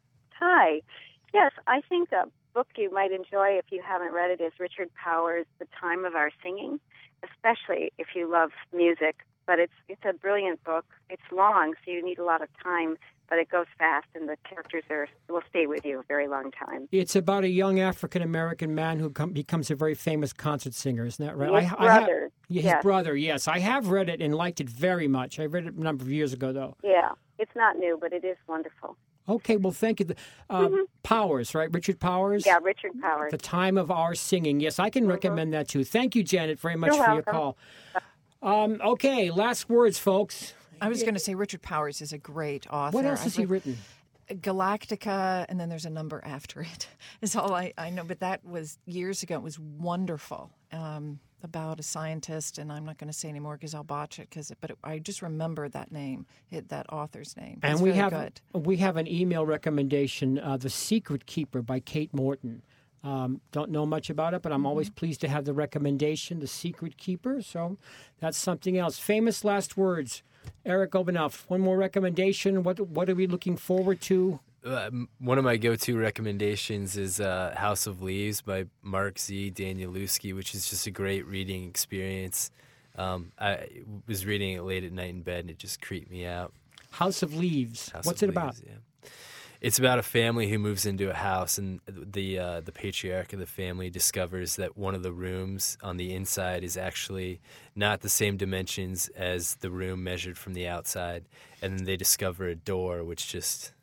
Hi. Yes, I think a book you might enjoy if you haven't read it is Richard Powers' The Time of Our Singing, especially if you love music. But it's it's a brilliant book. It's long, so you need a lot of time, but it goes fast, and the characters are will stay with you a very long time. It's about a young African-American man who com- becomes a very famous concert singer. Isn't that right? His I, I brother. ha- His Yes. brother, yes. I have read it and liked it very much. I read it a number of years ago, though. Yeah, it's not new, but it is wonderful. Okay, well, thank you. Uh, Mhm. Powers, right? Richard Powers? Yeah, Richard Powers. The Time of Our Singing. Yes, I can recommend that too. Thank you, Janet, very much You're for your welcome. call. Um, okay, last words, folks. I was going to say Richard Powers is a great author. What else has I've he read written? Galactica, and then there's a number after it, is all I, I know. But that was years ago. It was wonderful, um, about a scientist, and I'm not going to say anymore because I'll botch it. Cause it, but it, I just remember that name, it, that author's name. And it's we very have good. we have an email recommendation, uh, The Secret Keeper by Kate Morton. Um, don't know much about it, but I'm always pleased to have the recommendation, The Secret Keeper. So that's something else. Famous last words. Eric Obanoff, one more recommendation. What what are we looking forward to? Uh, m- one of my go-to recommendations is uh, House of Leaves by Mark Z. Danielewski, which is just a great reading experience. Um, I was reading it late at night in bed, and it just creeped me out. House of Leaves. House What's of it about? Leaves, yeah. It's about a family who moves into a house, and the uh, the patriarch of the family discovers that one of the rooms on the inside is actually not the same dimensions as the room measured from the outside, and then they discover a door, which just...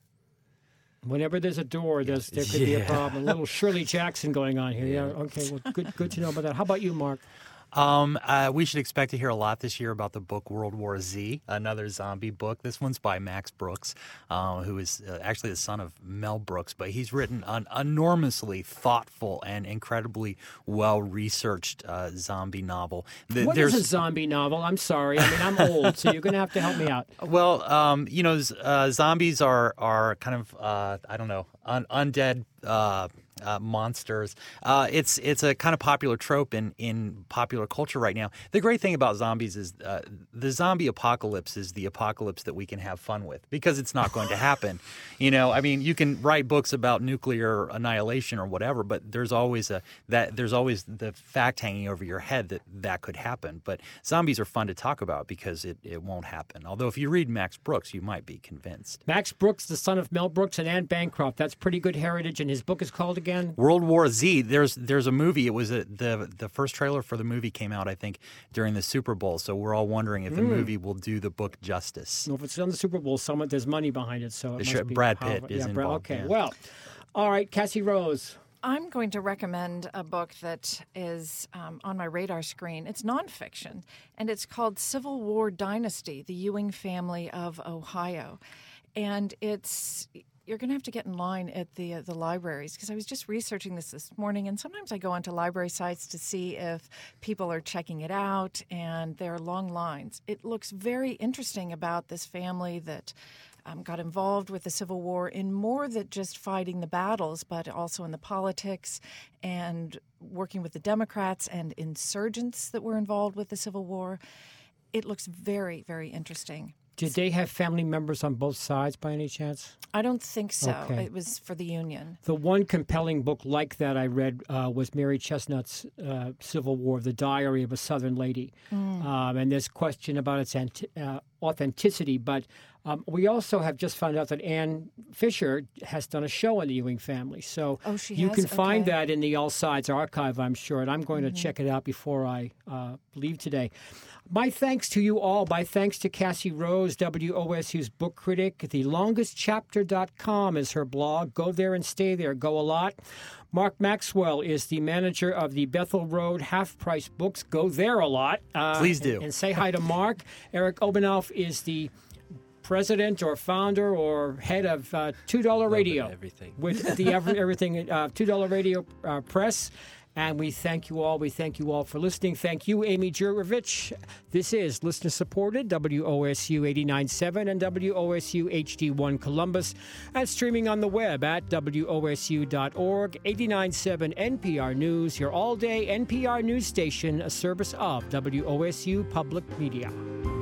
Whenever there's a door, there's, there could be a Yeah. problem. A little Shirley Jackson going on here. Yeah. Okay. Well, good. Good to know about that. How about you, Mark? Um, uh, we should expect to hear a lot this year about the book World War Z, another zombie book. This one's by Max Brooks, uh, who is uh, actually the son of Mel Brooks, but he's written an enormously thoughtful and incredibly well-researched uh, zombie novel. The, What is a zombie novel? I'm sorry. I mean, I'm old, so you're going to have to help me out. Well, um, you know, z- uh, zombies are are kind of uh, I don't know un- undead uh, uh, monsters. Uh, it's it's a kind of popular trope in, in popular culture right now. The great thing about zombies is uh, the zombie apocalypse is the apocalypse that we can have fun with because it's not going to happen. You know, I mean, you can write books about nuclear annihilation or whatever, but there's always a that there's always the fact hanging over your head that that could happen. But zombies are fun to talk about because it, it won't happen. Although if you read Max Brooks, you might be convinced. Max Brooks, the son of Mel Brooks and Anne Bancroft. That's pretty good heritage, and his book is called again? World War Z. There's there's a movie. It was a, the the first trailer for the movie came out, I think, during the Super Bowl. So we're all wondering if the Mm. movie will do the book justice. Well, if it's on the Super Bowl, someone there's money behind it, so it The must sh- be Brad Pitt powerful. is yeah, Brad, involved, Okay, yeah. well, all right, Cassie Rose. I'm going to recommend a book that is um, on my radar screen. It's nonfiction, and it's called Civil War Dynasty, The Ewing Family of Ohio. And it's... You're going to have to get in line at the uh, the libraries because I was just researching this this morning, and sometimes I go onto library sites to see if people are checking it out, and there are long lines. It looks very interesting about this family that um, got involved with the Civil War in more than just fighting the battles, but also in the politics and working with the Democrats and insurgents that were involved with the Civil War. It looks very, very interesting. Did they have family members on both sides by any chance? I don't think so. Okay. It was for the Union. The one compelling book like that I read uh, was Mary Chestnut's uh, Civil War, The Diary of a Southern Lady. Mm. Um, and there's question about its anti- uh, authenticity. But um, we also have just found out that Anne Fisher has done a show on the Ewing family. So Oh, she you has? can find Okay. that in the All Sides archive, I'm sure. And I'm going Mhm. to check it out before I uh, leave today. My thanks to you all. My thanks to Cassie Rose, W O S U's book critic. the longest chapter dot com is her blog. Go there and stay there. Go a lot. Mark Maxwell is the manager of the Bethel Road Half Price Books. Go there a lot. Uh, Please do. And, and say hi to Mark. Eric Obanoff is the president or founder or head of uh, two dollar Radio. everything. With the ever, everything uh, two dollar Radio uh, Press. And we thank you all. We thank you all for listening. Thank you, Amy Jurovich. This is listener-supported W O S U eighty-nine point seven and W O S U H D one Columbus, and streaming on the web at W O S U dot org. eighty-nine point seven N P R News, your all-day N P R news station, a service of W O S U Public Media.